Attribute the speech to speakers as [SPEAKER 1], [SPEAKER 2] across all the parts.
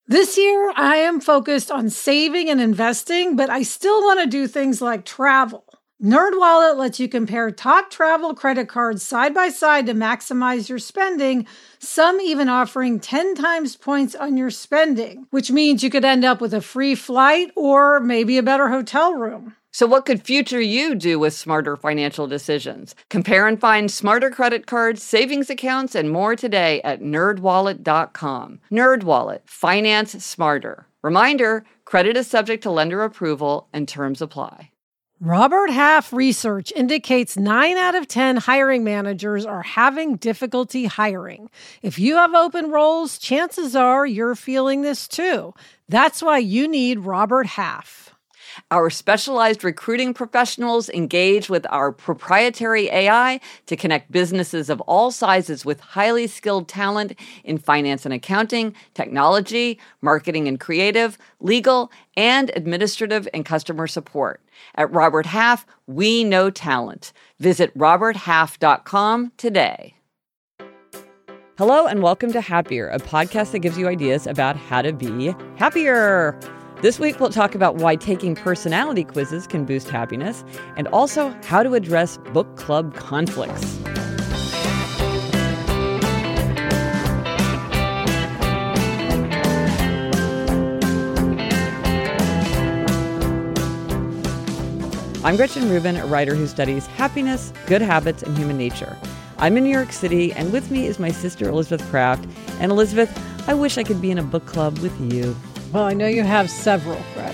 [SPEAKER 1] This year, I am focused on saving and investing, but I still want to do things like travel. NerdWallet lets you compare top travel credit cards side by side to maximize your spending, some even offering 10 times points on your spending, which means you could end up with a free flight or maybe a better hotel room.
[SPEAKER 2] So what could future you do with smarter financial decisions? Compare and find smarter credit cards, savings accounts, and more today at nerdwallet.com. NerdWallet. Finance smarter. Reminder, credit is subject to lender approval and terms apply.
[SPEAKER 1] Robert Half research indicates 9 out of 10 hiring managers are having difficulty hiring. If you have open roles, chances are you're feeling this too. That's why you need Robert Half.
[SPEAKER 2] Our specialized recruiting professionals engage with our proprietary AI to connect businesses of all sizes with highly skilled talent in finance and accounting, technology, marketing and creative, legal, and administrative and customer support. At Robert Half, we know talent. Visit roberthalf.com today. Hello and welcome to Happier, a podcast that gives you ideas about how to be happier. This week, we'll talk about why taking personality quizzes can boost happiness and also how to address book club conflicts. I'm Gretchen Rubin, a writer who studies happiness, good habits, and human nature. I'm in New York City, and with me is my sister, Elizabeth Craft. And Elizabeth, I wish I could be in a book club with you.
[SPEAKER 1] Well, I know you have several, Brett.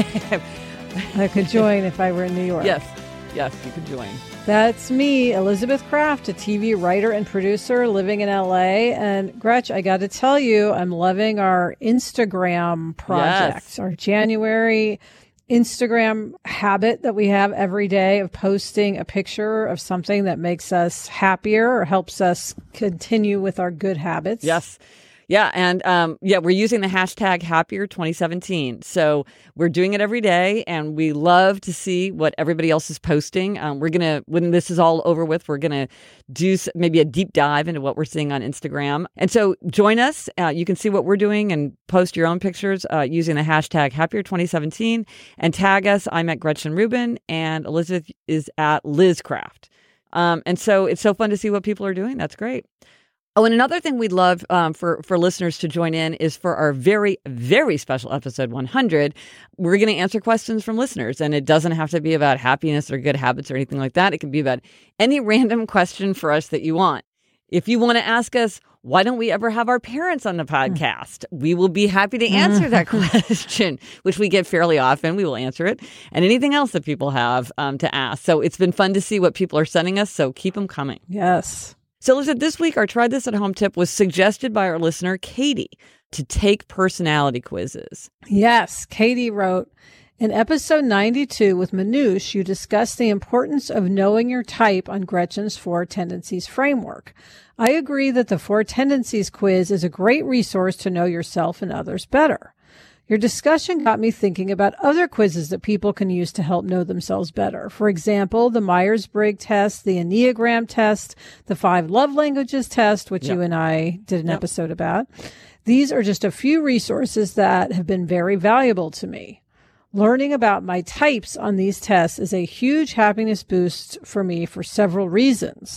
[SPEAKER 1] I could join if I were in New York.
[SPEAKER 2] Yes, you could join.
[SPEAKER 1] That's me, Elizabeth Craft, a TV writer and producer living in LA. And Gretch, I got to tell you, I'm loving our Instagram project,
[SPEAKER 2] Yes.
[SPEAKER 1] Our January Instagram habit that we have every day of posting a picture of something that makes us happier or helps us continue with our good habits.
[SPEAKER 2] Yes. Yeah. And we're using the hashtag Happier2017. So we're doing it every day and we love to see what everybody else is posting. We're going to, when this is all over with, we're going to do maybe a deep dive into what we're seeing on Instagram. And so join us. You can see what we're doing and post your own pictures using the hashtag Happier2017 and tag us. I'm at Gretchen Rubin and Elizabeth is at Liz Craft. And so it's so fun to see what people are doing. That's great. Oh, and another thing we'd love for listeners to join in is for our very, very special episode 100. We're going to answer questions from listeners, and it doesn't have to be about happiness or good habits or anything like that. It can be about any random question for us that you want. If you want to ask us, why don't we ever have our parents on the podcast? We will be happy to answer that question, which we get fairly often. We will answer it. And anything else that people have to ask. So it's been fun to see what people are sending us, so keep them coming.
[SPEAKER 1] Yes.
[SPEAKER 2] So Elizabeth, this week, our Try This at Home tip was suggested by our listener, Katie, to take personality quizzes.
[SPEAKER 1] Yes, Katie wrote, in episode 92 with Manoush, you discussed the importance of knowing your type on Gretchen's 4 Tendencies framework. I agree that the 4 Tendencies quiz is a great resource to know yourself and others better. Your discussion got me thinking about other quizzes that people can use to help know themselves better. For example, the Myers-Briggs test, the Enneagram test, the 5 love languages test, which you and I did an episode about. These are just a few resources that have been very valuable to me. Learning about my types on these tests is a huge happiness boost for me for several reasons.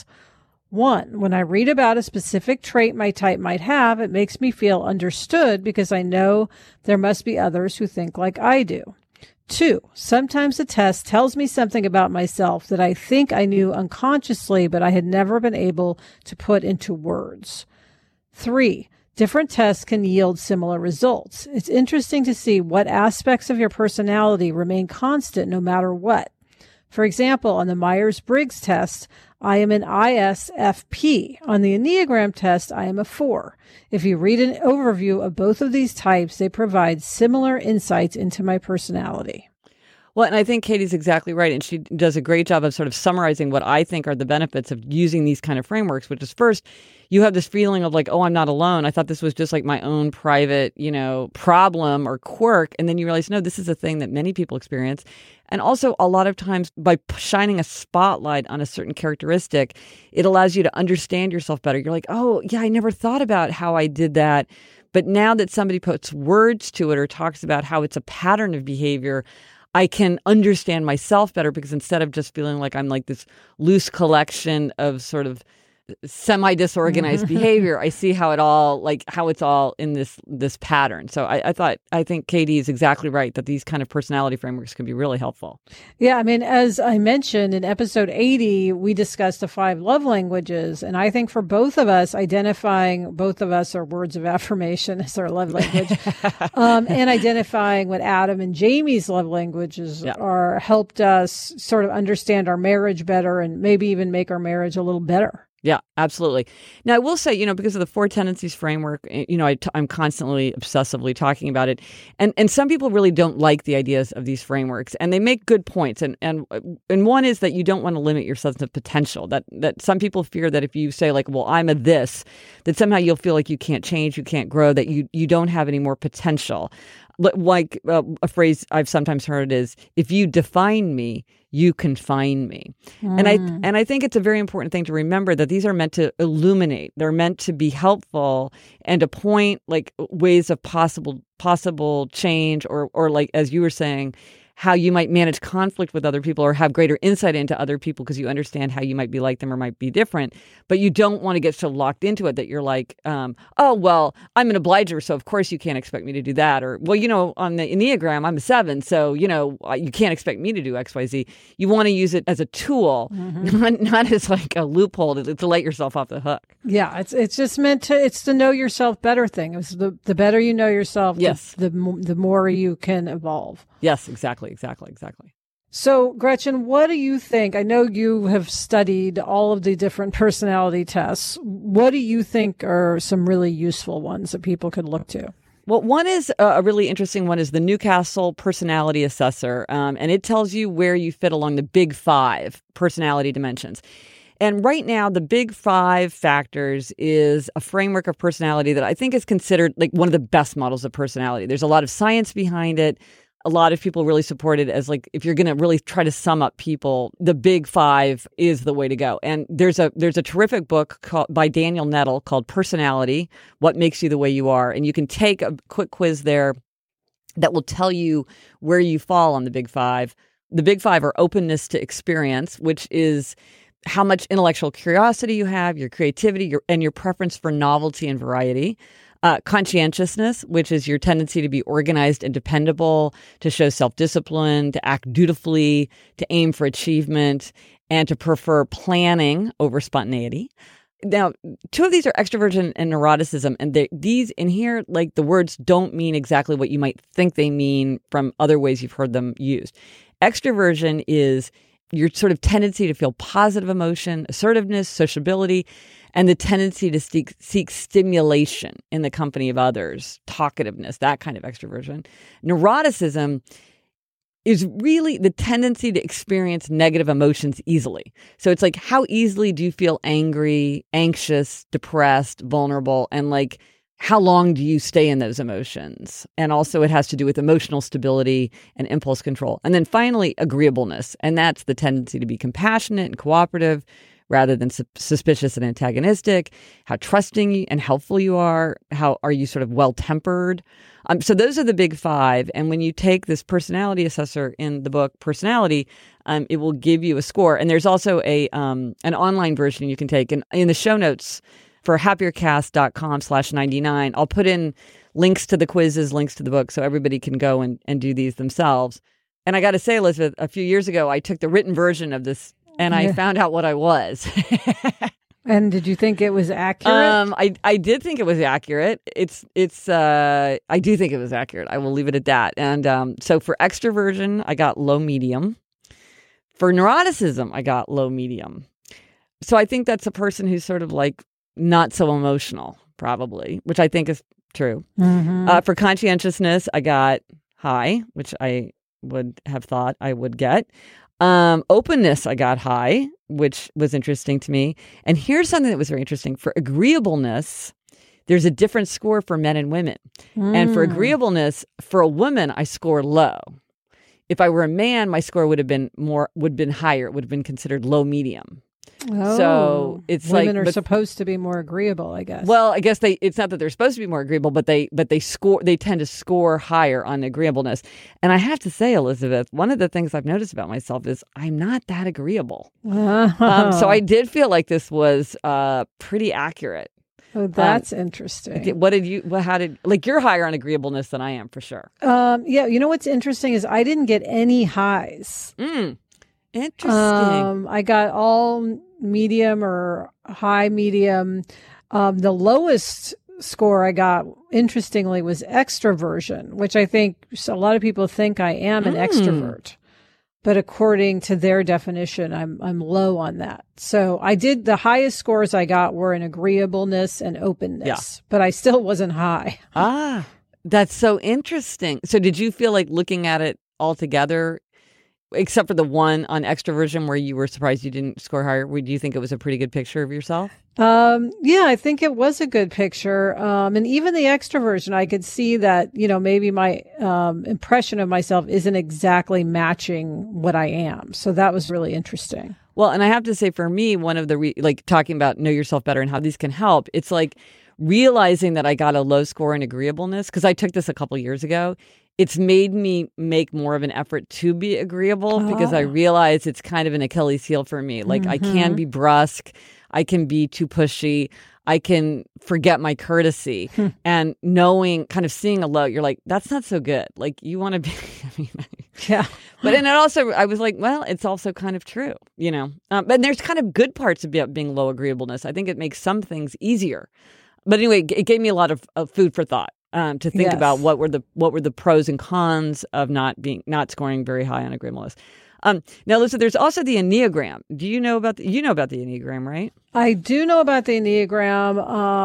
[SPEAKER 1] 1, when I read about a specific trait my type might have, it makes me feel understood because I know there must be others who think like I do. 2, sometimes the test tells me something about myself that I think I knew unconsciously, but I had never been able to put into words. 3, different tests can yield similar results. It's interesting to see what aspects of your personality remain constant no matter what. For example, on the Myers-Briggs test, I am an ISFP. On the Enneagram test, I am a 4. If you read an overview of both of these types, they provide similar insights into my personality.
[SPEAKER 2] Well, and I think Katie's exactly right. And she does a great job of sort of summarizing what I think are the benefits of using these kind of frameworks, which is first, you have this feeling of like, oh, I'm not alone. I thought this was just like my own private, problem or quirk. And then you realize, no, this is a thing that many people experience. And also a lot of times by shining a spotlight on a certain characteristic, it allows you to understand yourself better. You're like, oh, yeah, I never thought about how I did that. But now that somebody puts words to it or talks about how it's a pattern of behavior, I can understand myself better, because instead of just feeling like I'm like this loose collection of sort of semi-disorganized behavior, I see how it's all in this pattern. So I think Katie is exactly right that these kind of personality frameworks can be really helpful.
[SPEAKER 1] Yeah, I mean, as I mentioned in episode 80, we discussed the 5 love languages. And I think for both of us, identifying both of us are words of affirmation as our love language, and identifying what Adam and Jamie's love languages are, helped us sort of understand our marriage better and maybe even make our marriage a little better.
[SPEAKER 2] Yeah, absolutely. Now, I will say, because of the 4 tendencies framework, I'm constantly obsessively talking about it. And some people really don't like the ideas of these frameworks, and they make good points. And one is that you don't want to limit your sense of potential, that some people fear that if you say like, well, I'm a this, that somehow you'll feel like you can't change, you can't grow, that you don't have any more potential. Like a phrase I've sometimes heard is, if you define me, you confine me. And I think it's a very important thing to remember that these are meant to illuminate. They're meant to be helpful and to point like ways of possible change, or like, as you were saying, how you might manage conflict with other people or have greater insight into other people because you understand how you might be like them or might be different. But you don't want to get so locked into it that you're like, oh, well, I'm an obliger, so of course you can't expect me to do that. Or, well, on the Enneagram, I'm a 7, so, you can't expect me to do X, Y, Z. You want to use it as a tool, not as like a loophole to let yourself off the hook.
[SPEAKER 1] Yeah, it's just it's the know yourself better thing. It's the better you know yourself,
[SPEAKER 2] yes,
[SPEAKER 1] the more you can evolve.
[SPEAKER 2] Yes, exactly.
[SPEAKER 1] So, Gretchen, what do you think? I know you have studied all of the different personality tests. What do you think are some really useful ones that people could look to?
[SPEAKER 2] Well, one is a really interesting one is the Newcastle Personality Assessor, and it tells you where you fit along the big 5 personality dimensions. And right now, the big 5 factors is a framework of personality that I think is considered like one of the best models of personality. There's a lot of science behind it. A lot of people really support it as like, if you're going to really try to sum up people, the big 5 is the way to go. And there's a terrific book by Daniel Nettle called Personality, What Makes You the Way You Are. And you can take a quick quiz there that will tell you where you fall on the big 5. The big 5 are openness to experience, which is how much intellectual curiosity you have, your creativity, and your preference for novelty and variety. Conscientiousness, which is your tendency to be organized and dependable, to show self-discipline, to act dutifully, to aim for achievement, and to prefer planning over spontaneity. Now, 2 of these are extroversion and neuroticism, and these in here, like the words don't mean exactly what you might think they mean from other ways you've heard them used. Extroversion is your sort of tendency to feel positive emotion, assertiveness, sociability, and the tendency to seek stimulation in the company of others, talkativeness, that kind of extroversion. Neuroticism is really the tendency to experience negative emotions easily. So it's like, how easily do you feel angry, anxious, depressed, vulnerable, and like, how long do you stay in those emotions? And also it has to do with emotional stability and impulse control. And then finally, agreeableness. And that's the tendency to be compassionate and cooperative rather than suspicious and antagonistic, how trusting and helpful you are, how are you sort of well-tempered. So those are the big 5. And when you take this personality assessor in the book Personality, it will give you a score. And there's also an online version you can take. And in the show notes for happiercast.com/99, I'll put in links to the quizzes, links to the book, so everybody can go and do these themselves. And I got to say, Elizabeth, a few years ago, I took the written version of this and I found out what I was.
[SPEAKER 1] And did you think it was accurate?
[SPEAKER 2] I did think it was accurate. I do think it was accurate. I will leave it at that. And so for extroversion, I got low medium. For neuroticism, I got low medium. So I think that's a person who's sort of like not so emotional, probably, which I think is true. Mm-hmm. For conscientiousness, I got high, which I would have thought I would get. Openness, I got high, which was interesting to me. And here's something that was very interesting. For agreeableness, there's a different score for men and women. And for agreeableness, for a woman, I score low. If I were a man, my score would have been higher. It would have been considered low medium.
[SPEAKER 1] Oh,
[SPEAKER 2] So it's
[SPEAKER 1] women
[SPEAKER 2] like,
[SPEAKER 1] are supposed to be more agreeable, I guess.
[SPEAKER 2] well, I guess it's not that they're supposed to be more agreeable, but they tend to score higher on agreeableness. And I have to say, Elizabeth, one of the things I've noticed about myself is I'm not that agreeable. So I did feel like this was pretty accurate.
[SPEAKER 1] Oh, that's interesting.
[SPEAKER 2] You're higher on agreeableness than I am for sure.
[SPEAKER 1] Yeah, you know what's interesting is I didn't get any highs.
[SPEAKER 2] Interesting.
[SPEAKER 1] I got all medium or high medium. The lowest score I got, interestingly, was extroversion, which I think a lot of people think I am an extrovert. But according to their definition, I'm low on that. So the highest scores I got were in agreeableness and openness, but I still wasn't high.
[SPEAKER 2] That's so interesting. So did you feel like looking at it all together, except for the one on extroversion where you were surprised you didn't score higher, do you think it was a pretty good picture of yourself?
[SPEAKER 1] Yeah, I think it was a good picture. And even the extroversion, I could see that, maybe my impression of myself isn't exactly matching what I am. So that was really interesting.
[SPEAKER 2] Well, and I have to say for me, one of the, talking about know yourself better and how these can help, it's like realizing that I got a low score in agreeableness, because I took this a couple years ago. It's made me make more of an effort to be agreeable because I realize it's kind of an Achilles heel for me. Like I can be brusque. I can be too pushy. I can forget my courtesy. And kind of seeing a low, you're like, that's not so good. Like you want to be,
[SPEAKER 1] yeah.
[SPEAKER 2] But and it also, I was like, well, it's also kind of true, But there's kind of good parts about being low agreeableness. I think it makes some things easier. But anyway, it gave me a lot of food for thought. To think about what were the pros and cons of not scoring very high on agreeableness. Now, listen, there's also the Enneagram. Do you know about the Enneagram, right?
[SPEAKER 1] I do know about the Enneagram.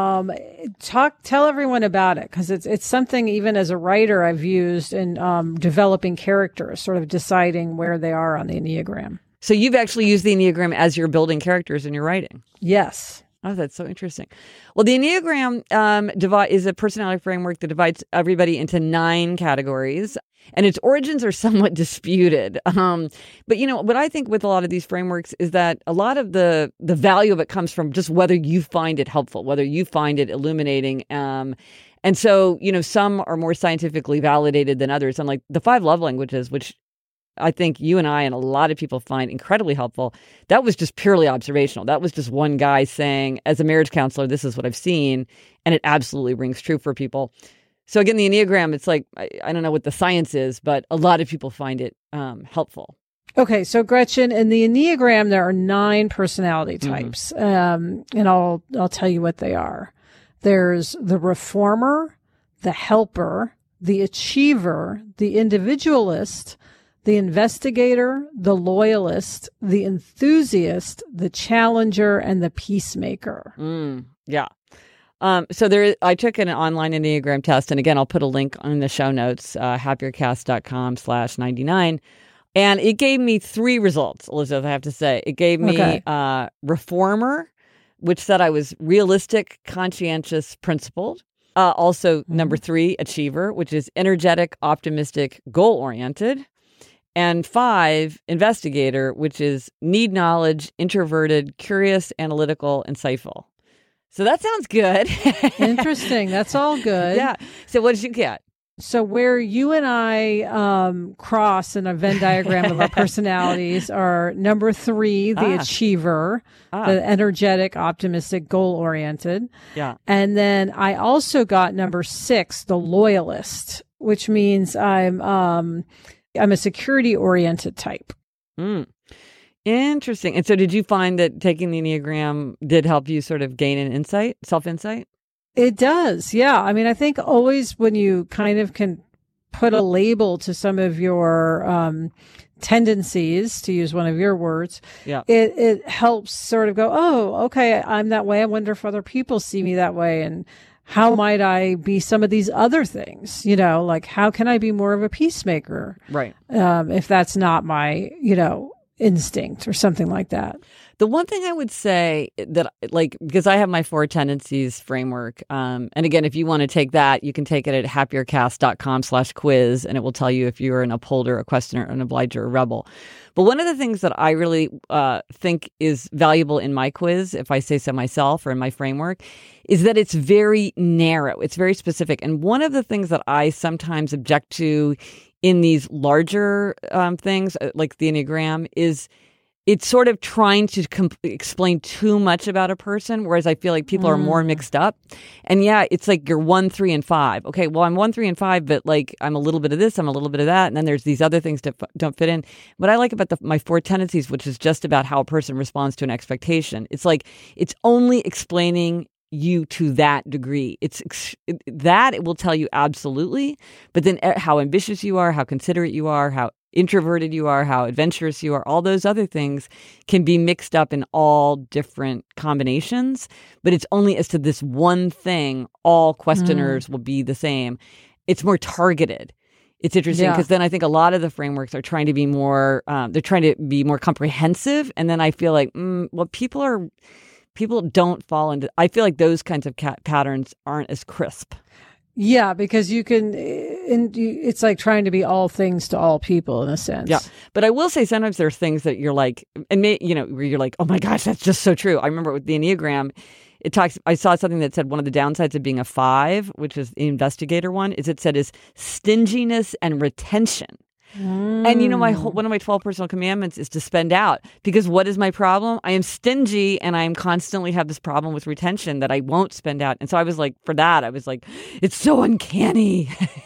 [SPEAKER 1] Tell everyone about it, because it's something even as a writer I've used in developing characters, sort of deciding where they are on the Enneagram.
[SPEAKER 2] So you've actually used the Enneagram as you're building characters in your writing.
[SPEAKER 1] Yes.
[SPEAKER 2] Oh, that's so interesting. Well, the Enneagram is a personality framework that divides everybody into 9 categories, and its origins are somewhat disputed. But what I think with a lot of these frameworks is that a lot of the value of it comes from just whether you find it helpful, whether you find it illuminating. And so, some are more scientifically validated than others. And like the 5 love languages, which I think you and I and a lot of people find incredibly helpful. That was just purely observational. That was just one guy saying, as a marriage counselor, this is what I've seen. And it absolutely rings true for people. So again, the Enneagram, it's like, I don't know what the science is, but a lot of people find it helpful.
[SPEAKER 1] Okay. So Gretchen, in the Enneagram, there are 9 personality types. And I'll tell you what they are. There's the reformer, the helper, the achiever, the individualist, the investigator, the loyalist, the enthusiast, the challenger, and the peacemaker.
[SPEAKER 2] Yeah. So I took an online Enneagram test, and again, I'll put a link on the show notes, happiercast.com/99. And it gave me 3 results, Elizabeth, I have to say. It gave me reformer, which said I was realistic, conscientious, principled. Also, number 3, achiever, which is energetic, optimistic, goal-oriented. And 5, investigator, which is need knowledge, introverted, curious, analytical, insightful. So that sounds good.
[SPEAKER 1] Interesting. That's all good.
[SPEAKER 2] Yeah. So what did you get?
[SPEAKER 1] So where you and I cross in a Venn diagram of our personalities are number 3, the achiever, the energetic, optimistic, goal-oriented.
[SPEAKER 2] Yeah.
[SPEAKER 1] And then I also got number 6, the loyalist, which means I'm a security-oriented type.
[SPEAKER 2] Interesting. And so did you find that taking the Enneagram did help you sort of gain an insight, self-insight?
[SPEAKER 1] It does. Yeah. I mean, I think always when you kind of can put a label to some of your tendencies, to use one of your words, it helps sort of go, oh, okay, I'm that way. I wonder if other people see me that way. And how might I be some of these other things? Like how can I be more of a peacemaker?
[SPEAKER 2] Right.
[SPEAKER 1] If that's not my, instinct or something like that.
[SPEAKER 2] The one thing I would say that, like, because I have my 4 tendencies framework, and again, if you want to take that, you can take it at happiercast.com/quiz, and it will tell you if you're an upholder, a questioner, an obliger, a rebel. But one of the things that I really think is valuable in my quiz, if I say so myself, or in my framework, is that it's very narrow. It's very specific. And one of the things that I sometimes object to in these larger things, like the Enneagram, is it's sort of trying to explain too much about a person, whereas I feel like people are more mixed up. And yeah, it's like you're 1, 3, and 5. Okay, well, I'm 1, 3, and 5, but like I'm a little bit of this, I'm a little bit of that, and then there's these other things that don't fit in. What I like about my 4 tendencies, which is just about how a person responds to an expectation, it's like it's only explaining you to that degree. That it will tell you absolutely, but then how ambitious you are, how considerate you are, how introverted you are, how adventurous you are, all those other things can be mixed up in all different combinations, but it's only as to this one thing, all questioners will be the same. It's more targeted. It's interesting because then I think a lot of the frameworks are trying to be more, they're trying to be more comprehensive. And then I feel like, well, people don't fall into, I feel like those kinds of patterns aren't as crisp.
[SPEAKER 1] Yeah, because you can, it's like trying to be all things to all people in a sense.
[SPEAKER 2] Yeah. But I will say sometimes there are things that you're like, where you're like, oh my gosh, that's just so true. I remember with the Enneagram, I saw something that said one of the downsides of being a 5, which is the investigator one, is stinginess and retention. And one of my 12 personal commandments is to spend out, because what is my problem? I am stingy, and I am constantly have this problem with retention that I won't spend out. And so I was like, for that, I was like, it's so uncanny.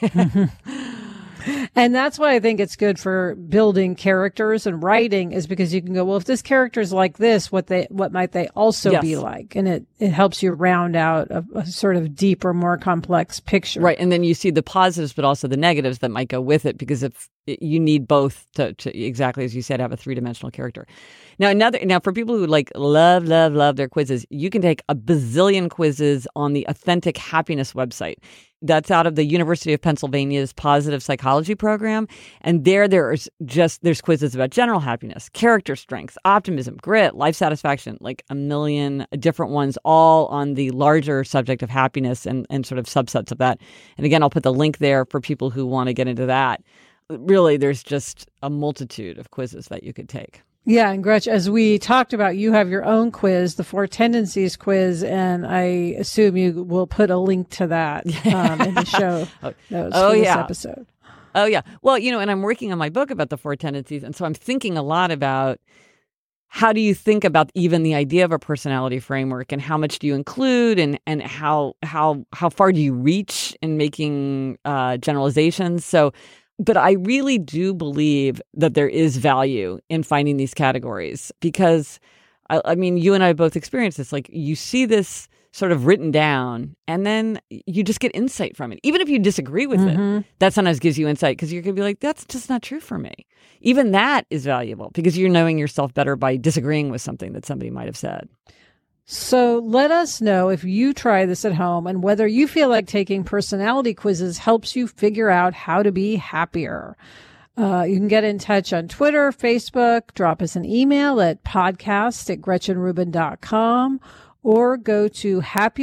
[SPEAKER 1] And that's why I think it's good for building characters and writing, is because you can go, well, if this character is like this, what might they also be like? And it helps you round out a sort of deeper, more complex picture.
[SPEAKER 2] Right. And then you see the positives, but also the negatives that might go with it, because if you need both to exactly as you said, have a 3-dimensional character. Now for people who like love their quizzes, you can take a bazillion quizzes on the Authentic Happiness website. That's out of the University of Pennsylvania's Positive Psychology program. And there's quizzes about general happiness, character strengths, optimism, grit, life satisfaction, like a million different ones, all on the larger subject of happiness and sort of subsets of that. And again, I'll put the link there for people who want to get into that. Really, there's just a multitude of quizzes that you could take.
[SPEAKER 1] Yeah, and Gretch, as we talked about, you have your own quiz, the 4 Tendencies quiz, and I assume you will put a link to that in the show notes for this episode.
[SPEAKER 2] Oh, yeah. Well, and I'm working on my book about the 4 tendencies, and so I'm thinking a lot about how do you think about even the idea of a personality framework, and how much do you include, and how far do you reach in making generalizations? But I really do believe that there is value in finding these categories, because, I mean, you and I both experienced this. Like, you see this sort of written down, and then you just get insight from it. Even if you disagree with it, that sometimes gives you insight, because you're going to be like, that's just not true for me. Even that is valuable, because you're knowing yourself better by disagreeing with something that somebody might have said.
[SPEAKER 1] So let us know if you try this at home and whether you feel like taking personality quizzes helps you figure out how to be happier. You can get in touch on Twitter, Facebook, drop us an email at podcast@GretchenRubin.com, or go to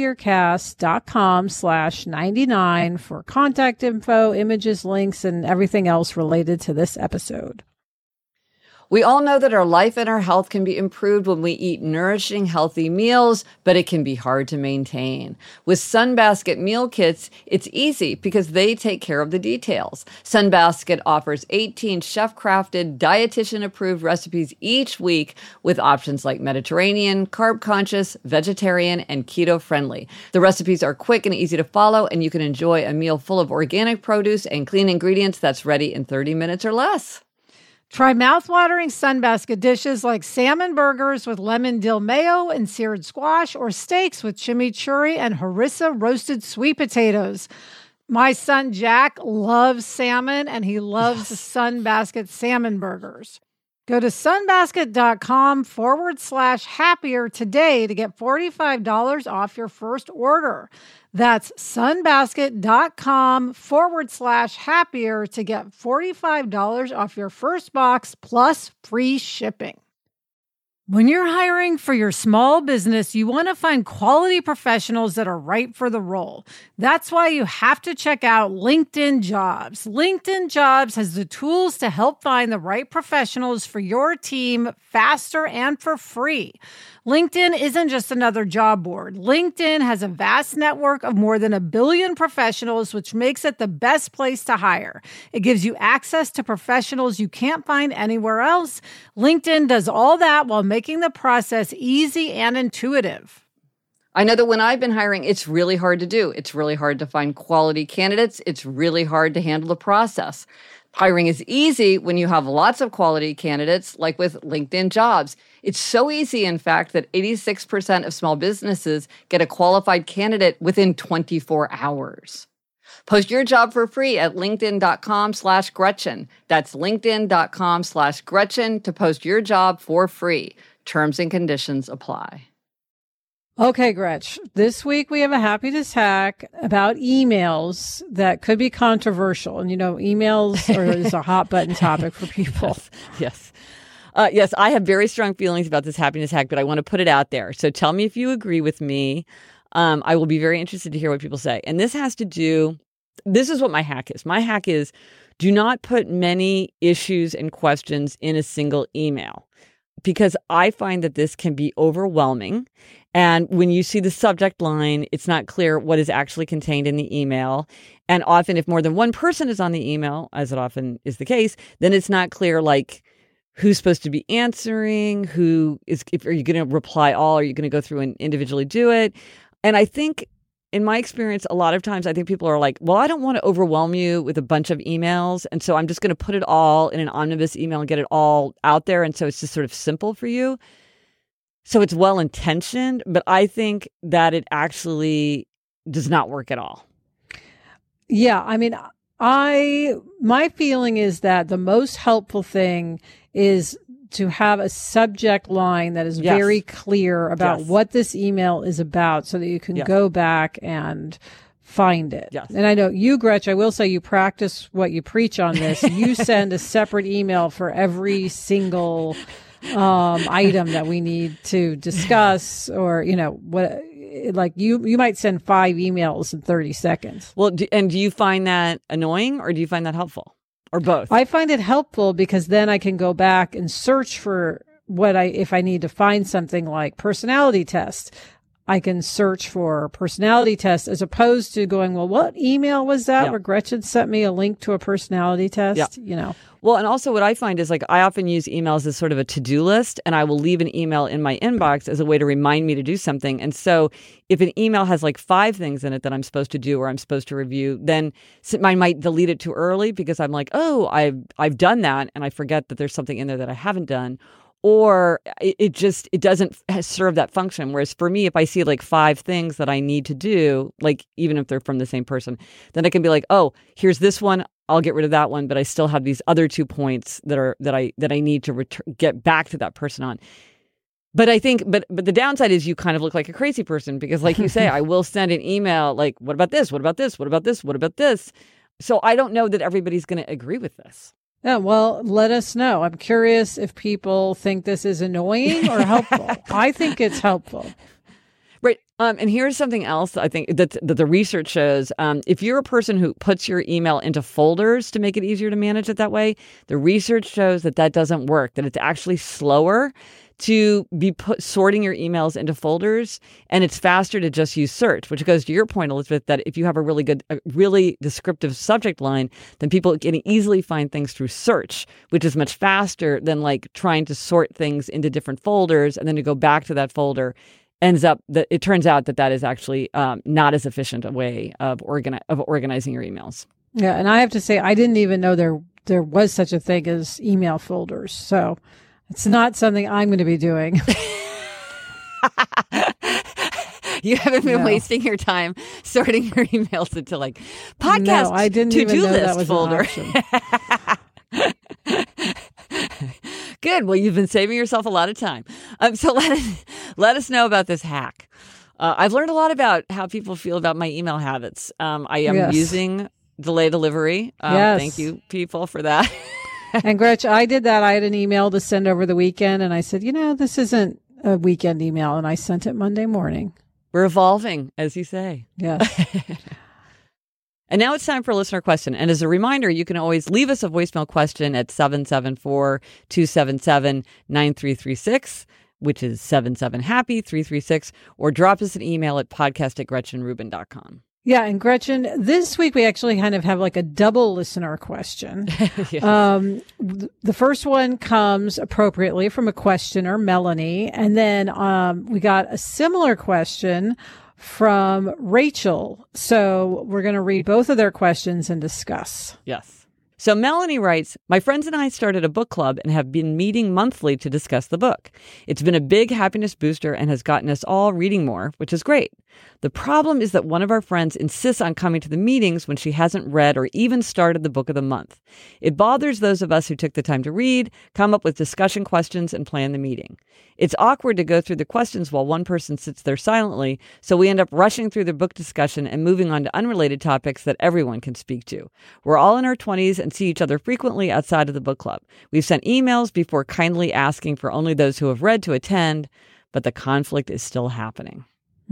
[SPEAKER 1] happiercast.com/99 for contact info, images, links, and everything else related to this episode.
[SPEAKER 2] We all know that our life and our health can be improved when we eat nourishing, healthy meals, but it can be hard to maintain. With Sunbasket meal kits, it's easy because they take care of the details. Sunbasket offers 18 chef-crafted, dietitian-approved recipes each week with options like Mediterranean, carb-conscious, vegetarian, and keto-friendly. The recipes are quick and easy to follow, and you can enjoy a meal full of organic produce and clean ingredients that's ready in 30 minutes or less.
[SPEAKER 1] Try mouthwatering Sunbasket dishes like salmon burgers with lemon dill mayo and seared squash, or steaks with chimichurri and harissa roasted sweet potatoes. My son Jack loves salmon, and he loves Sunbasket salmon burgers. Go to sunbasket.com/happier today to get $45 off your first order. That's sunbasket.com/happier to get $45 off your first box plus free shipping. When you're hiring for your small business, you want to find quality professionals that are right for the role. That's why you have to check out LinkedIn Jobs. LinkedIn Jobs has the tools to help find the right professionals for your team faster and for free. LinkedIn isn't just another job board. LinkedIn has a vast network of more than 1 billion professionals, which makes it the best place to hire. It gives you access to professionals you can't find anywhere else. LinkedIn does all that while making the process easy and intuitive.
[SPEAKER 2] I know that when I've been hiring, it's really hard to do. It's really hard to find quality candidates. It's really hard to handle the process. Hiring is easy when you have lots of quality candidates, like with LinkedIn Jobs. It's so easy, in fact, that 86% of small businesses get a qualified candidate within 24 hours. Post your job for free at linkedin.com/Gretchen. That's linkedin.com/Gretchen to post your job for free. Terms and conditions apply.
[SPEAKER 1] Okay, Gretch, this week we have a happiness hack about emails that could be controversial. And, emails is a hot button topic for people.
[SPEAKER 2] Yes. Yes, I have very strong feelings about this happiness hack, but I want to put it out there. So tell me if you agree with me. I will be very interested to hear what people say. And this is what my hack is. My hack is do not put many issues and questions in a single email, because I find that this can be overwhelming. And when you see the subject line, it's not clear what is actually contained in the email. And often if more than one person is on the email, as it often is the case, then it's not clear, like, who's supposed to be answering, are you going to reply all? Are you going to go through and individually do it? And I think in my experience, a lot of times I think people are like, well, I don't want to overwhelm you with a bunch of emails. And so I'm just going to put it all in an omnibus email and get it all out there. And so it's just sort of simple for you. So it's well-intentioned, but I think that it actually does not work at all.
[SPEAKER 1] Yeah. I mean, my feeling is that the most helpful thing is to have a subject line that is very clear about what this email is about so that you can go back and find it. Yes. And I know you, Gretch, I will say you practice what you preach on this. You send a separate email for every single item that we need to discuss, or, like you might send 5 emails in 30 seconds.
[SPEAKER 2] Well, do you find that annoying or do you find that helpful? Or both?
[SPEAKER 1] I find it helpful because then I can go back and search for if I need to find something like personality test, I can search for personality test as opposed to going, well, what email was that where Gretchen sent me a link to a personality test?
[SPEAKER 2] Well, and also what I find is, like, I often use emails as sort of a to-do list, and I will leave an email in my inbox as a way to remind me to do something. And so if an email has like 5 things in it that I'm supposed to do or I'm supposed to review, then I might delete it too early because I'm like, oh, I've done that, and I forget that there's something in there that I haven't done. Or it doesn't serve that function. Whereas for me, if I see like 5 things that I need to do, like even if they're from the same person, then I can be like, oh, here's this one. I'll get rid of that one, but I still have these other 2 points that I need to get back to that person on. But I think, but the downside is you kind of look like a crazy person because, like you say, I will send an email like, what about this? What about this? What about this? What about this? So I don't know that everybody's going to agree with this.
[SPEAKER 1] Yeah, well, let us know. I'm curious if people think this is annoying or helpful. I think it's helpful.
[SPEAKER 2] Right. And here's something else I think that the research shows. If you're a person who puts your email into folders to make it easier to manage it that way, the research shows that doesn't work, that it's actually slower to be sorting your emails into folders, and it's faster to just use search, which goes to your point, Elizabeth, that if you have a really descriptive subject line, then people can easily find things through search, which is much faster than like trying to sort things into different folders and then to go back to that folder. It turns out that is actually not as efficient a way of organizing your emails.
[SPEAKER 1] Yeah, and I have to say, I didn't even know there was such a thing as email folders. So it's not something I'm going to be doing.
[SPEAKER 2] You haven't been wasting your time sorting your emails into like podcast
[SPEAKER 1] I didn't
[SPEAKER 2] to-do
[SPEAKER 1] even know
[SPEAKER 2] list
[SPEAKER 1] that was
[SPEAKER 2] folder.
[SPEAKER 1] An option.
[SPEAKER 2] Good. Well, you've been saving yourself a lot of time. So let us know about this hack. I've learned a lot about how people feel about my email habits. I am using delay delivery. Thank you, people, for that.
[SPEAKER 1] And Gretch, I did that. I had an email to send over the weekend, and I said, this isn't a weekend email, and I sent it Monday morning.
[SPEAKER 2] We're evolving, as you say.
[SPEAKER 1] Yes.
[SPEAKER 2] And now it's time for a listener question. And as a reminder, you can always leave us a voicemail question at 774-277-9336, which is 77-HAPPY-336, or drop us an email at podcast@GretchenRubin.com.
[SPEAKER 1] Yeah, and Gretchen, this week we actually kind of have like a double listener question.
[SPEAKER 2] Yes.
[SPEAKER 1] The first one comes appropriately from a questioner, Melanie, and then we got a similar question from Rachel. So we're going to read both of their questions and discuss.
[SPEAKER 2] Yes. So Melanie writes, my friends and I started a book club and have been meeting monthly to discuss the book. It's been a big happiness booster and has gotten us all reading more, which is great. The problem is that one of our friends insists on coming to the meetings when she hasn't read or even started the book of the month. It bothers those of us who took the time to read, come up with discussion questions, and plan the meeting. It's awkward to go through the questions while one person sits there silently, so we end up rushing through the book discussion and moving on to unrelated topics that everyone can speak to. We're all in our 20s and see each other frequently outside of the book club. We've sent emails before kindly asking for only those who have read to attend, but the conflict is still happening.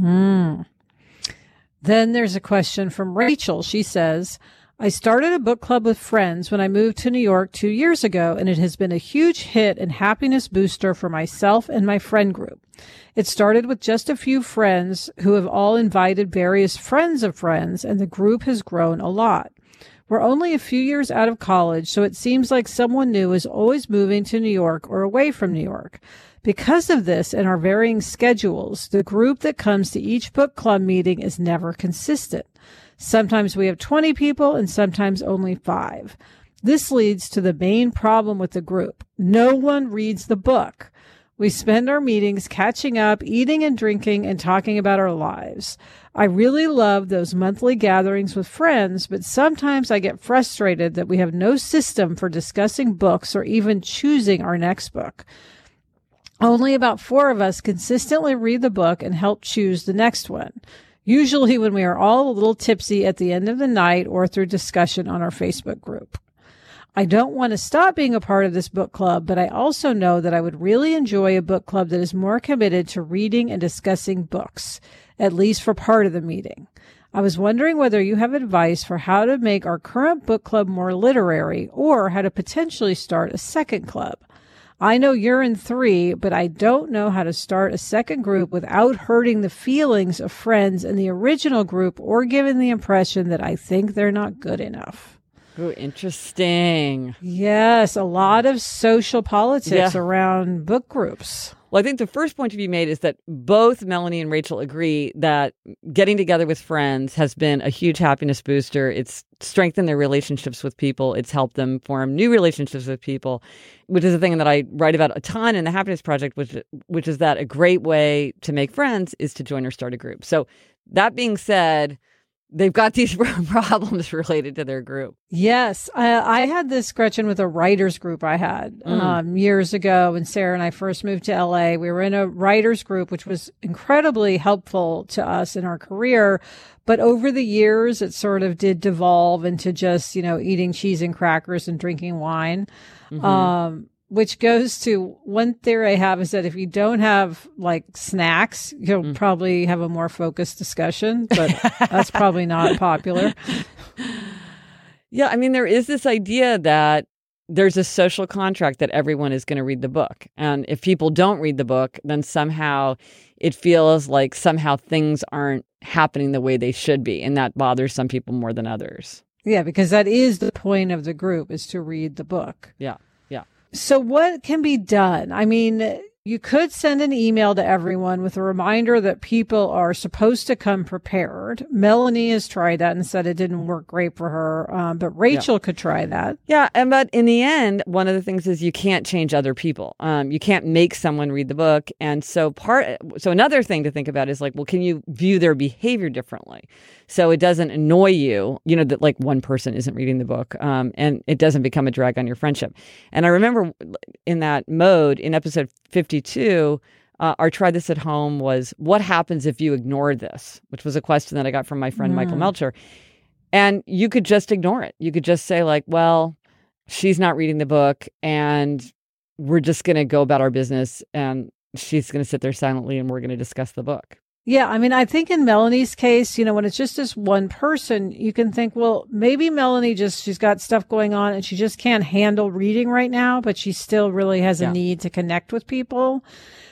[SPEAKER 1] Then there's a question from Rachel. She says, I started a book club with friends when I moved to New York 2 years ago, and it has been a huge hit and happiness booster for myself and my friend group. It started with just a few friends who have all invited various friends of friends, and the group has grown a lot. We're only a few years out of college, so it seems like someone new is always moving to New York or away from New York. Because of this and our varying schedules, the group that comes to each book club meeting is never consistent. Sometimes we have 20 people and sometimes only 5. This leads to the main problem with the group. No one reads the book. We spend our meetings catching up, eating and drinking, and talking about our lives. I really love those monthly gatherings with friends, but sometimes I get frustrated that we have no system for discussing books or even choosing our next book. Only about 4 of us consistently read the book and help choose the next one, usually when we are all a little tipsy at the end of the night or through discussion on our Facebook group. I don't want to stop being a part of this book club, but I also know that I would really enjoy a book club that is more committed to reading and discussing books, at least for part of the meeting. I was wondering whether you have advice for how to make our current book club more literary or how to potentially start a second club. I know you're in 3, but I don't know how to start a second group without hurting the feelings of friends in the original group or giving the impression that I think they're not good enough.
[SPEAKER 2] Ooh, interesting.
[SPEAKER 1] Yes, a lot of social politics around book groups.
[SPEAKER 2] Well, I think the first point to be made is that both Melanie and Rachel agree that getting together with friends has been a huge happiness booster. It's strengthened their relationships with people. It's helped them form new relationships with people, which is a thing that I write about a ton in the Happiness Project, which is that a great way to make friends is to join or start a group. So that being said, they've got these problems related to their group.
[SPEAKER 1] Yes. I had this, Gretchen, with a writers group I had years ago when Sarah and I first moved to LA. We were in a writers group, which was incredibly helpful to us in our career. But over the years, it sort of did devolve into just, eating cheese and crackers and drinking wine. Which goes to one theory I have is that if you don't have like snacks, you'll probably have a more focused discussion, but that's probably not popular.
[SPEAKER 2] Yeah. I mean, there is this idea that there's a social contract that everyone is going to read the book. And if people don't read the book, then somehow it feels like somehow things aren't happening the way they should be. And that bothers some people more than others.
[SPEAKER 1] Yeah, because that is the point of the group, is to read the book.
[SPEAKER 2] Yeah.
[SPEAKER 1] So what can be done? I mean, You could send an email to everyone with a reminder that people are supposed to come prepared. Melanie has tried that and said it didn't work great for her, but Rachel could try that.
[SPEAKER 2] Yeah, but in the end, one of the things is you can't change other people. You can't make someone read the book, and so another thing to think about is like, well, can you view their behavior differently, so it doesn't annoy you, that like one person isn't reading the book, and it doesn't become a drag on your friendship. And I remember in that mode in episode 52, our Try This at Home was, what happens if you ignore this? Which was a question that I got from my friend Michael Melcher. And you could just ignore it. You could just say like, well, she's not reading the book and we're just going to go about our business and she's going to sit there silently and we're going to discuss the book.
[SPEAKER 1] Yeah, I mean, I think in Melanie's case, when it's just this one person, you can think, well, maybe Melanie she's got stuff going on and she just can't handle reading right now, but she still really has a need to connect with people.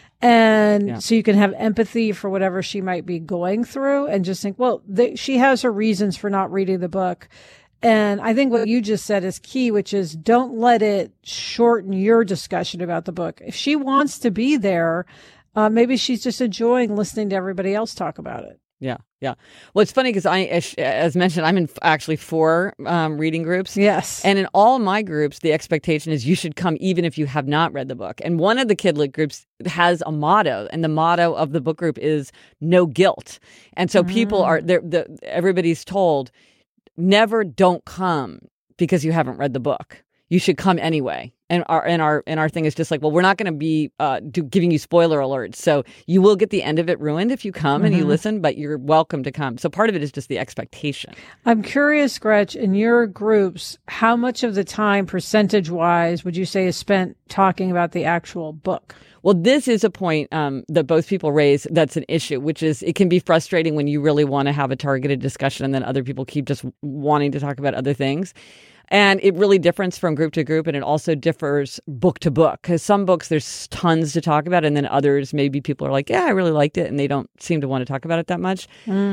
[SPEAKER 1] And so you can have empathy for whatever she might be going through and just think, well, she has her reasons for not reading the book. And I think what you just said is key, which is don't let it shorten your discussion about the book. If she wants to be there, maybe she's just enjoying listening to everybody else talk about it.
[SPEAKER 2] Yeah. Well, it's funny because as mentioned, I'm in actually 4 reading groups.
[SPEAKER 1] Yes.
[SPEAKER 2] And in all my groups, the expectation is you should come even if you have not read the book. And one of the Kidlit groups has a motto, and the motto of the book group is no guilt. And so people are everybody's told, never don't come because you haven't read the book. You should come anyway. And our thing is just like, well, we're not going to be giving you spoiler alerts. So you will get the end of it ruined if you come and you listen, but you're welcome to come. So part of it is just the expectation. I'm
[SPEAKER 1] curious, Gretch, in your groups, how much of the time, percentage-wise, would you say is spent talking about the actual book?
[SPEAKER 2] Well, this is a point that both people raise that's an issue, which is it can be frustrating when you really want to have a targeted discussion and then other people keep just wanting to talk about other things. And it really differs from group to group, and it also differs book to book. Because some books, there's tons to talk about, and then others, maybe people are like, yeah, I really liked it, and they don't seem to want to talk about it that much.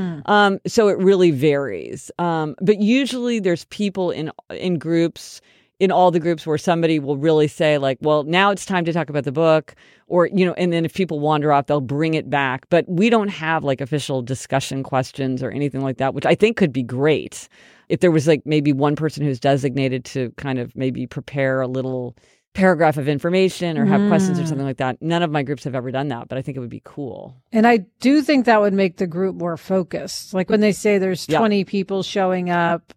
[SPEAKER 2] So it really varies. But usually there's people in groups, in all the groups, where somebody will really say like, well, now it's time to talk about the book. Or, and then if people wander off, they'll bring it back. But we don't have like official discussion questions or anything like that, which I think could be great. If there was like maybe one person who's designated to kind of maybe prepare a little paragraph of information or have questions or something like that. None of my groups have ever done that, but I think it would be cool.
[SPEAKER 1] And I do think that would make the group more focused. Like when they say there's 20 people showing up,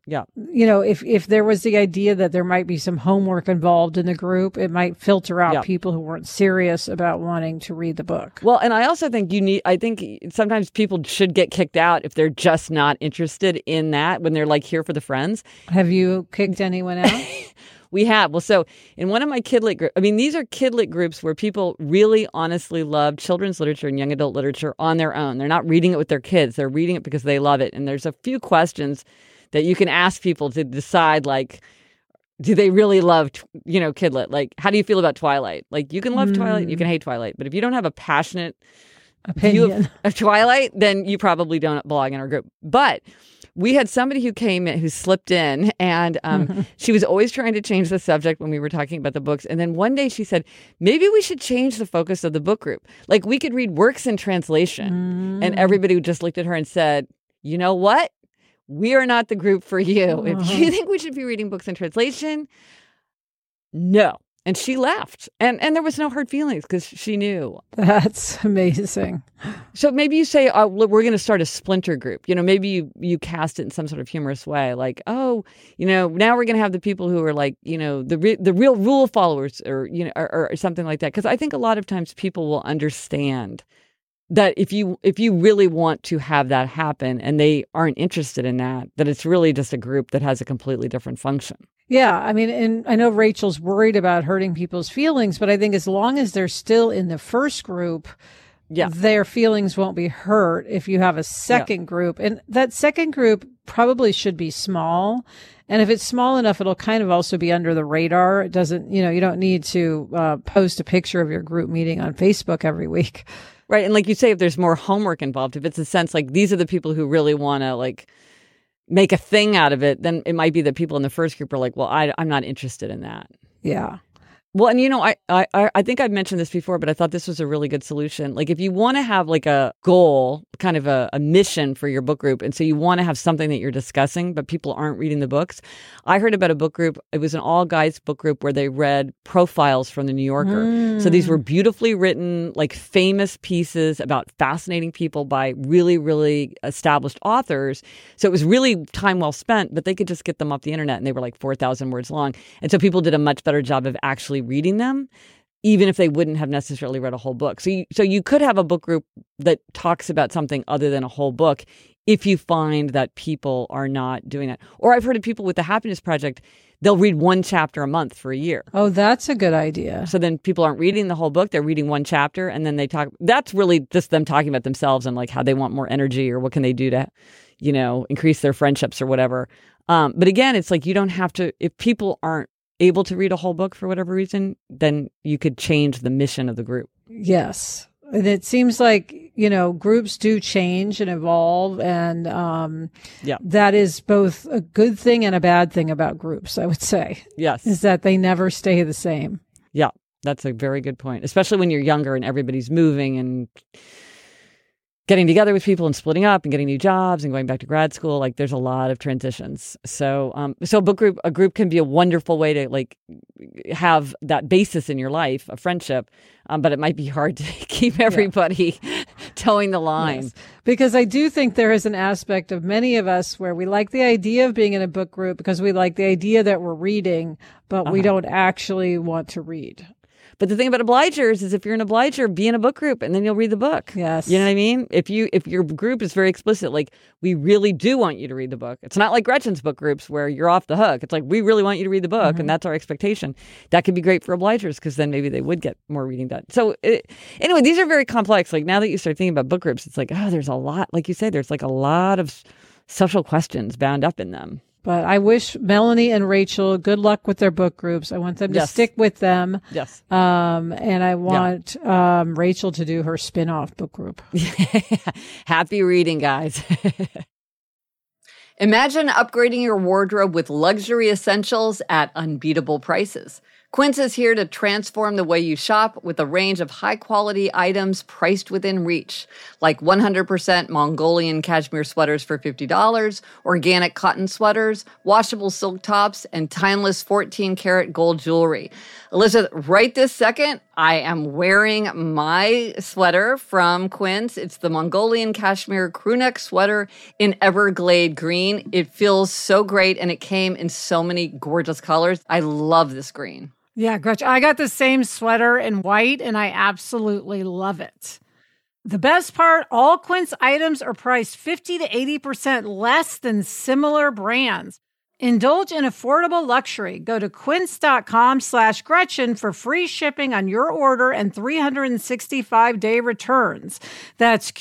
[SPEAKER 1] if there was the idea that there might be some homework involved in the group, it might filter out people who weren't serious about wanting to read the book.
[SPEAKER 2] Well, and I also think I think sometimes people should get kicked out if they're just not interested in that when they're like here for the friends.
[SPEAKER 1] Have you kicked anyone out?
[SPEAKER 2] We have. Well, so in one of my Kidlit groups, these are Kidlit groups where people really honestly love children's literature and young adult literature on their own. They're not reading it with their kids. They're reading it because they love it. And there's a few questions that you can ask people to decide, like, do they really love, Kidlit? Like, how do you feel about Twilight? Like, you can love Twilight, you can hate Twilight. But if you don't have a passionate
[SPEAKER 1] opinion
[SPEAKER 2] of Twilight, then you probably don't belong in our group. But we had somebody who came in, who slipped in, and she was always trying to change the subject when we were talking about the books. And then one day she said, maybe we should change the focus of the book group. Like, we could read works in translation. And everybody just looked at her and said, you know what? We are not the group for you. If you think we should be reading books in translation, no. And she left. And there was no hard feelings because she knew.
[SPEAKER 1] That's amazing.
[SPEAKER 2] So maybe you say, we're going to start a splinter group. Maybe you cast it in some sort of humorous way. Like, now we're going to have the people who are like, the real rule followers or something like that. Because I think a lot of times people will understand that if you really want to have that happen and they aren't interested in that it's really just a group that has a completely different function.
[SPEAKER 1] Yeah, and I know Rachel's worried about hurting people's feelings, but I think as long as they're still in the first group, their feelings won't be hurt if you have a second group. And that second group probably should be small. And if it's small enough, it'll kind of also be under the radar. It doesn't, you don't need to post a picture of your group meeting on Facebook every week.
[SPEAKER 2] Right. And like you say, if there's more homework involved, if it's a sense like these are the people who really want to like make a thing out of it, then it might be that people in the first group are like, well, I'm not interested in that.
[SPEAKER 1] Yeah.
[SPEAKER 2] Well, and I think I've mentioned this before, but I thought this was a really good solution. Like if you want to have like a goal, kind of a mission for your book group, and so you want to have something that you're discussing, but people aren't reading the books. I heard about a book group. It was an all guys book group where they read profiles from the New Yorker. So these were beautifully written, like famous pieces about fascinating people by really, really established authors. So it was really time well spent, but they could just get them off the internet, and they were like 4,000 words long. And so people did a much better job of actually reading them, even if they wouldn't have necessarily read a whole book. So you could have a book group that talks about something other than a whole book if you find that people are not doing that. Or I've heard of people with the Happiness Project, they'll read one chapter a month for a year.
[SPEAKER 1] Oh, that's a good idea.
[SPEAKER 2] So then people aren't reading the whole book, they're reading one chapter, and then they talk. That's really just them talking about themselves and like how they want more energy or what can they do to, increase their friendships or whatever. But again, it's like you don't have to, if people aren't able to read a whole book for whatever reason, then you could change the mission of the group.
[SPEAKER 1] Yes. And it seems like, groups do change and evolve. And that is both a good thing and a bad thing about groups, I would say.
[SPEAKER 2] Yes.
[SPEAKER 1] Is that they never stay the same.
[SPEAKER 2] Yeah, that's a very good point, especially when you're younger and everybody's moving and getting together with people and splitting up and getting new jobs and going back to grad school. Like there's a lot of transitions. So a group can be a wonderful way to like have that basis in your life, a friendship. But it might be hard to keep everybody towing the line.
[SPEAKER 1] Yes. Because I do think there is an aspect of many of us where we like the idea of being in a book group because we like the idea that we're reading, but we don't actually want to read.
[SPEAKER 2] But the thing about obligers is if you're an obliger, be in a book group and then you'll read the book.
[SPEAKER 1] Yes.
[SPEAKER 2] You know what I mean? If your group is very explicit, like we really do want you to read the book. It's not like Gretchen's book groups where you're off the hook. It's like we really want you to read the book and that's our expectation. That could be great for obligers because then maybe they would get more reading done. So anyway, these are very complex. Like now that you start thinking about book groups, it's like, there's a lot, like you say, there's like a lot of social questions bound up in them.
[SPEAKER 1] But I wish Melanie and Rachel good luck with their book groups. I want them to stick with them.
[SPEAKER 2] Yes.
[SPEAKER 1] And I want Rachel to do her spin-off book group.
[SPEAKER 2] Happy reading, guys.
[SPEAKER 3] Imagine upgrading your wardrobe with luxury essentials at unbeatable prices. Quince is here to transform the way you shop with a range of high-quality items priced within reach, like 100% Mongolian cashmere sweaters for $50, organic cotton sweaters, washable silk tops, and timeless 14-karat gold jewelry. Elizabeth, right this second, I am wearing my sweater from Quince. It's the Mongolian cashmere crewneck sweater in Everglade green. It feels so great, and it came in so many gorgeous colors. I love this green.
[SPEAKER 4] Yeah, Gretchen, I got the same sweater in white, and I absolutely love it. The best part, all Quince items are priced 50 to 80% less than similar brands. Indulge in affordable luxury. Go to quince.com/Gretchen for free shipping on your order and 365-day returns. That's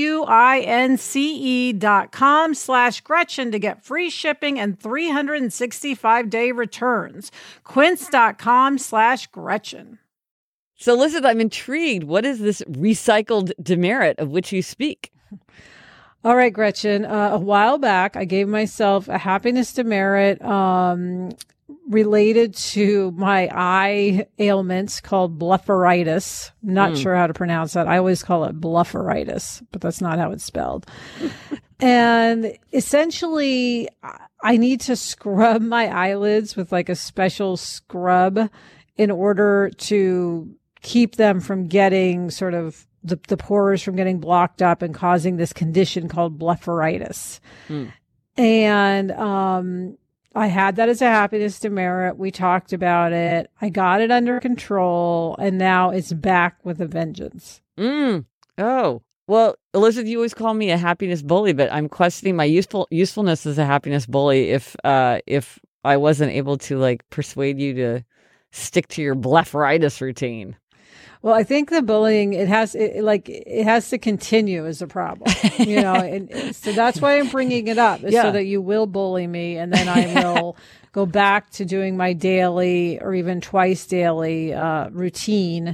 [SPEAKER 4] QUINCE.com/Gretchen to get free shipping and 365-day returns. Quince.com/Gretchen.
[SPEAKER 2] So listen, I'm intrigued. What is this recycled demerit of which you speak?
[SPEAKER 1] All right, Gretchen. A while back, I gave myself a happiness demerit related to my eye ailments called blepharitis. Not sure how to pronounce that. I always call it blepharitis, but that's not how it's spelled. And essentially, I need to scrub my eyelids with like a special scrub in order to keep them from getting sort of the pores from getting blocked up and causing this condition called blepharitis. And I had that as a happiness demerit. We talked about it. I got it under control, and now it's back with a vengeance.
[SPEAKER 2] Oh, well, Elizabeth, you always call me a happiness bully, but I'm questioning my usefulness as a happiness bully if I wasn't able to like persuade you to stick to your blepharitis routine.
[SPEAKER 1] Well, I think the bullying, it has to continue as a problem, and so that's why I'm bringing it up, is so that you will bully me, and then I will go back to doing my daily or even twice daily routine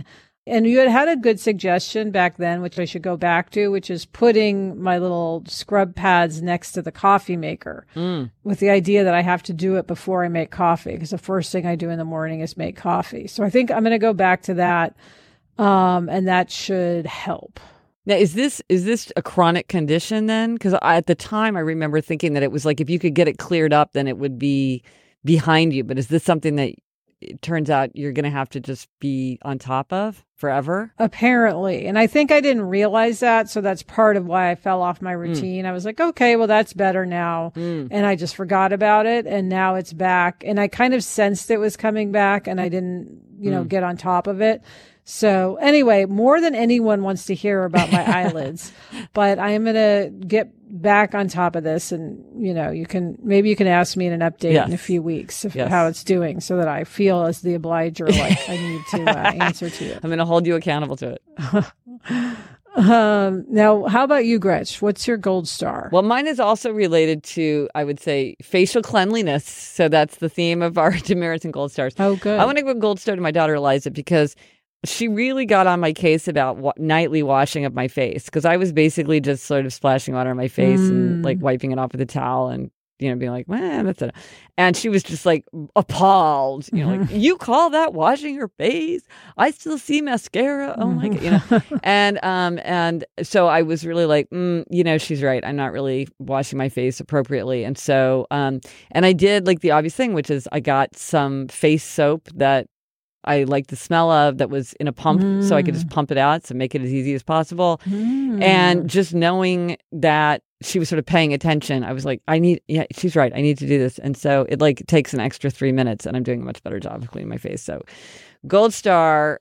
[SPEAKER 1] And you had a good suggestion back then, which I should go back to, which is putting my little scrub pads next to the coffee maker with the idea that I have to do it before I make coffee, because the first thing I do in the morning is make coffee. So I think I'm going to go back to that, and that should help.
[SPEAKER 2] Now, is this a chronic condition then? Because at the time I remember thinking that it was like if you could get it cleared up, then it would be behind you. But is this something that it turns out you're going to have to just be on top of forever?
[SPEAKER 1] Apparently. And I think I didn't realize that. So that's part of why I fell off my routine. I was like, okay, well, that's better now. And I just forgot about it. And now it's back. And I kind of sensed it was coming back and I didn't, get on top of it. So anyway, more than anyone wants to hear about my eyelids, but I am going to get back on top of this. And, you can ask me in an update in a few weeks of how it's doing, so that I feel as the obliger, like I need to answer to you.
[SPEAKER 2] I'm going to hold you accountable to it.
[SPEAKER 1] Now, how about you, Gretch? What's your gold star?
[SPEAKER 2] Well, mine is also related to, I would say, facial cleanliness. So that's the theme of our demerits and gold stars.
[SPEAKER 1] Oh, good.
[SPEAKER 2] I want to give a gold star to my daughter, Eliza, because she really got on my case about nightly washing of my face, because I was basically just sort of splashing water on my face and like wiping it off with a towel and, being like, well, that's it. And she was just like appalled, like, you call that washing your face? I still see mascara. Oh my God, and so I was really like, she's right. I'm not really washing my face appropriately. And so, and I did like the obvious thing, which is I got some face soap that I liked the smell of, that was in a pump, so I could just pump it out, so make it as easy as possible. And just knowing that she was sort of paying attention, I was like, she's right. I need to do this. And so it takes an extra 3 minutes, and I'm doing a much better job of cleaning my face. So gold star.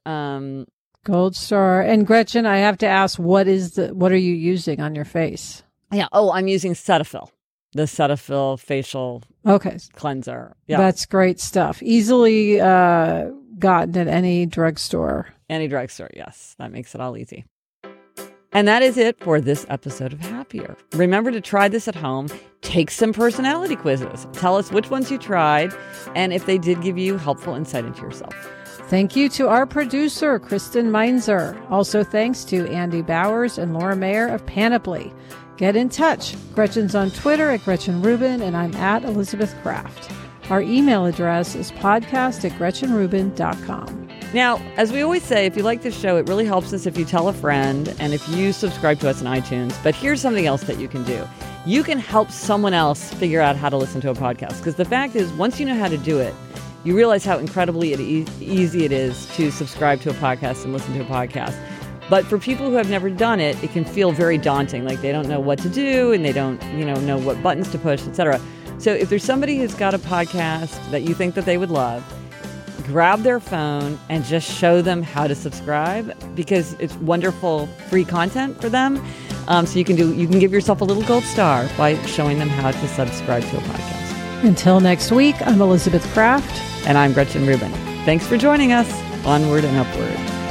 [SPEAKER 1] Gold star. And Gretchen, I have to ask, what are you using on your face?
[SPEAKER 2] Yeah. Oh, I'm using Cetaphil. The Cetaphil facial cleanser. Yeah.
[SPEAKER 1] That's great stuff. Easily gotten at any drugstore.
[SPEAKER 2] Any drugstore, yes. That makes it all easy. And that is it for this episode of Happier. Remember to try this at home. Take some personality quizzes. Tell us which ones you tried and if they did give you helpful insight into yourself.
[SPEAKER 1] Thank you to our producer, Kristen Meinzer. Also thanks to Andy Bowers and Laura Mayer of Panoply. Get in touch. Gretchen's on Twitter at Gretchen Rubin, and I'm at Elizabeth Kraft. Our email address is podcast@GretchenRubin.com.
[SPEAKER 2] Now, as we always say, if you like this show, it really helps us if you tell a friend and if you subscribe to us on iTunes. But here's something else that you can do. You can help someone else figure out how to listen to a podcast. Because the fact is, once you know how to do it, you realize how incredibly easy it is to subscribe to a podcast and listen to a podcast. But for people who have never done it, it can feel very daunting. Like they don't know what to do and they don't, know what buttons to push, etc. So if there's somebody who's got a podcast that you think that they would love, grab their phone and just show them how to subscribe, because it's wonderful free content for them. So you can give yourself a little gold star by showing them how to subscribe to a podcast.
[SPEAKER 1] Until next week, I'm Elizabeth Kraft.
[SPEAKER 2] And I'm Gretchen Rubin. Thanks for joining us. Onward and upward.